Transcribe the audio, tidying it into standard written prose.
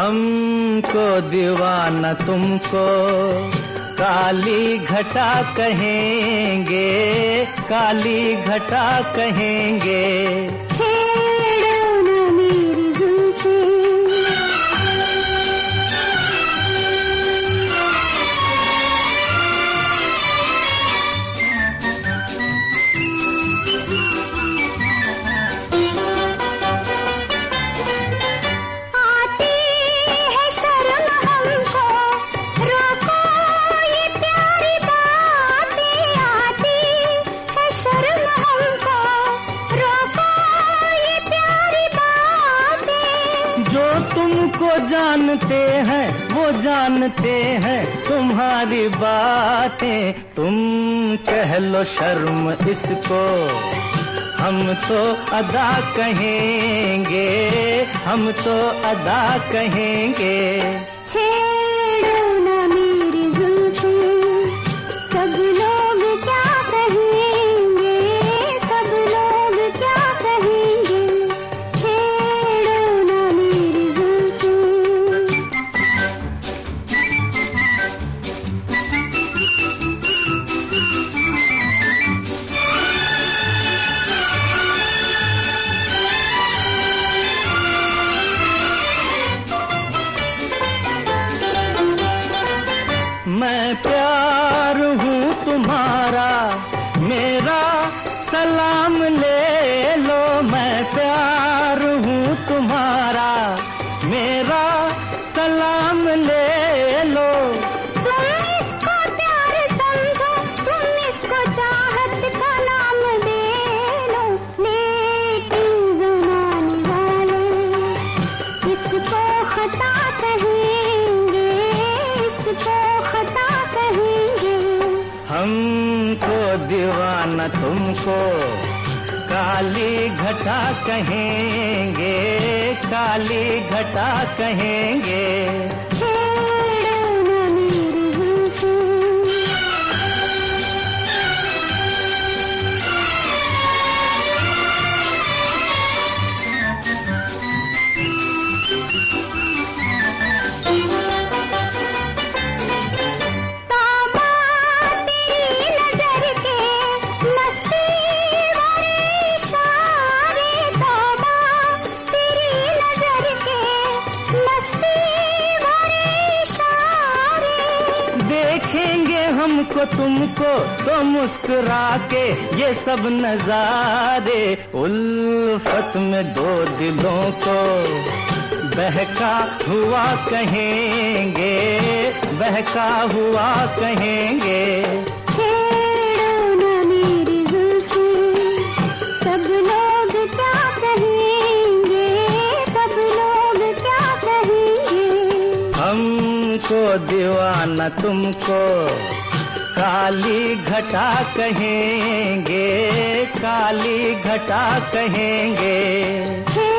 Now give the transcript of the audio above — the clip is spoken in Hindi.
हमको दीवाना तुमको काली घटा कहेंगे, काली घटा कहेंगे। जो तुमको जानते हैं वो जानते हैं तुम्हारी बातें। तुम कह लो शर्म इसको, हम तो अदा कहेंगे, हम तो अदा कहेंगे। छेड़ो ना मेरी जुल्फें, सब लोग क्या कहेंगे, सब लोग क्या कहेंगे। छेड़ो ना मेरी जुल्फें। मैं प्यार हूँ तुम्हारा, मेरा सलाम ले लो। मैं प्यार हूँ तुम्हारा, मेरा सलाम ले लो। तुम इसको प्यार समझो, तुम इसको चाहत का नाम दे लो। लेकिन ज़माने वाले इसको खता कहेंगे, इसको खता कहेंगे। हमको दीवाना तुमको काली घटा कहेंगे, काली घटा कहेंगे। छेड़ो ना मेरी जुल्फें। देखेंगे हमको तुमको तो मुस्कुरा के ये सब नजारे। उल्फत में दो दिलों को बहका हुआ कहेंगे, बहका हुआ कहेंगे। छेड़ो ना मेरी जुल्फें, सब लोग क्या कहेंगे, सब लोग क्या कहेंगे। हमको दीवाना तुमको काली घटा कहेंगे, काली घटा कहेंगे।